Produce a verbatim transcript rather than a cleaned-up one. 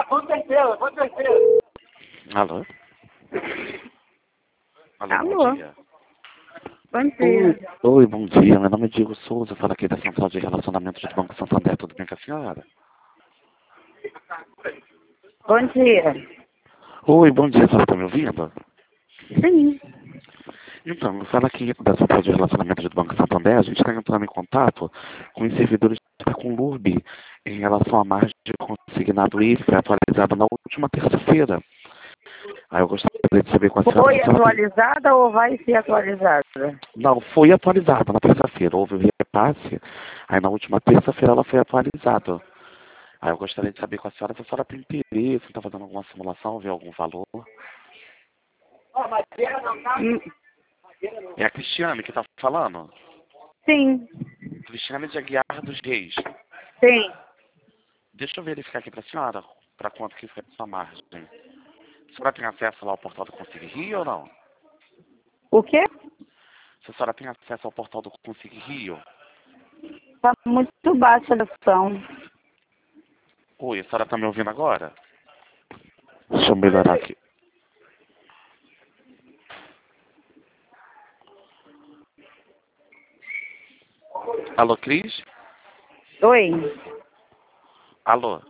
com certeza, com certeza. Alô? Alô, Alô? bom dia. Bom Oi, dia. oi, bom dia. Meu nome é Diego Souza, falo aqui da Central de Relacionamento do Banco Santander. Tudo bem com a senhora? Bom dia. Oi, bom dia. A senhora está me ouvindo? Sim. Então, eu falo aqui da Central de Relacionamento do Banco Santander. A gente está entrando em contato com os servidores da Conlurb em relação à margem de consignado I F E atualizada na última terça-feira. Aí eu gostaria de saber com a senhora... Foi se a senhora tem- atualizada ou vai ser atualizada? Não, foi atualizada na terça-feira. Houve o repasse. Aí na última terça-feira ela foi atualizada. Aí eu gostaria de saber com a senhora se a senhora tem interesse, se está fazendo alguma simulação, ver algum valor. Hum, É a Cristiane que está falando? Sim. Cristiane de Aguiar dos Reis. Sim. Deixa eu verificar aqui para a senhora, para quanto que fica a sua margem. A senhora tem acesso lá ao portal do Consig Rio ou não? O quê? Se a senhora tem acesso ao portal do Consig Rio? Está muito baixa a ligação. Oi, a senhora está me ouvindo agora? Deixa eu melhorar aqui. Alô, Cris? Oi. Alô?